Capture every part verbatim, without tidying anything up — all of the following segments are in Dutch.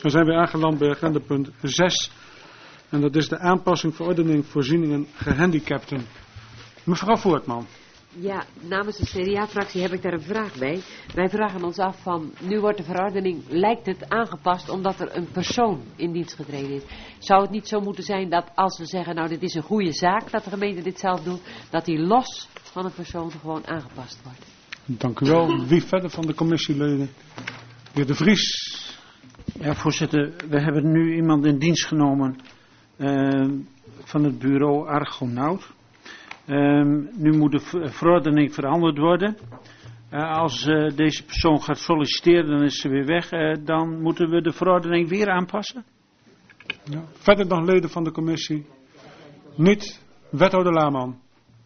Dan zijn we aangeland bij agendapunt zes. En dat is de aanpassing verordening voorzieningen gehandicapten. Mevrouw Voortman. Ja, namens de C D A-fractie heb ik daar een vraag bij. Wij vragen ons af van, nu wordt de verordening, lijkt het aangepast omdat er een persoon in dienst getreden is. Zou het niet zo moeten zijn dat als we zeggen, nou dit is een goede zaak dat de gemeente dit zelf doet, dat die los van een persoon gewoon aangepast wordt? Dank u wel. Wie verder van de commissieleden? De heer De Vries. Ja, voorzitter, we hebben nu iemand in dienst genomen uh, van het bureau Argonaut. Um, nu moet de verordening veranderd worden. Uh, als uh, deze persoon gaat solliciteren, dan is ze weer weg. Uh, dan moeten we de verordening weer aanpassen. Ja. Verder nog leden van de commissie? Niet. Wethouder Laarman.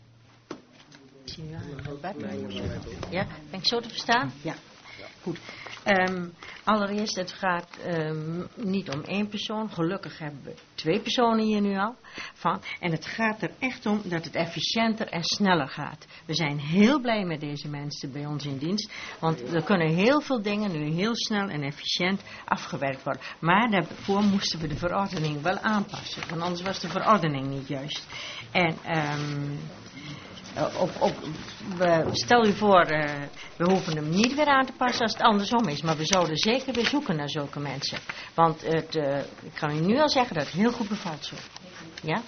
Ja, ben ik zo te verstaan? Ja. Goed. Um, allereerst, het gaat um, niet om één persoon. Gelukkig hebben we twee personen hier nu al. Van. En het gaat er echt om dat het efficiënter en sneller gaat. We zijn heel blij met deze mensen bij ons in dienst. Want er kunnen heel veel dingen nu heel snel en efficiënt afgewerkt worden. Maar daarvoor moesten we de verordening wel aanpassen. Want anders was de verordening niet juist. En... Um, Uh, op, op, we, stel u voor, uh, we hoeven hem niet weer aan te passen als het andersom is. Maar we zouden zeker weer zoeken naar zulke mensen. Want het, uh, ik kan u nu al zeggen dat het heel goed bevalt zo. Ja?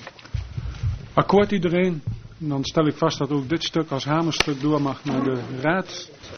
Akkoord iedereen? Dan stel ik vast dat ook dit stuk als hamerstuk door mag naar de raad.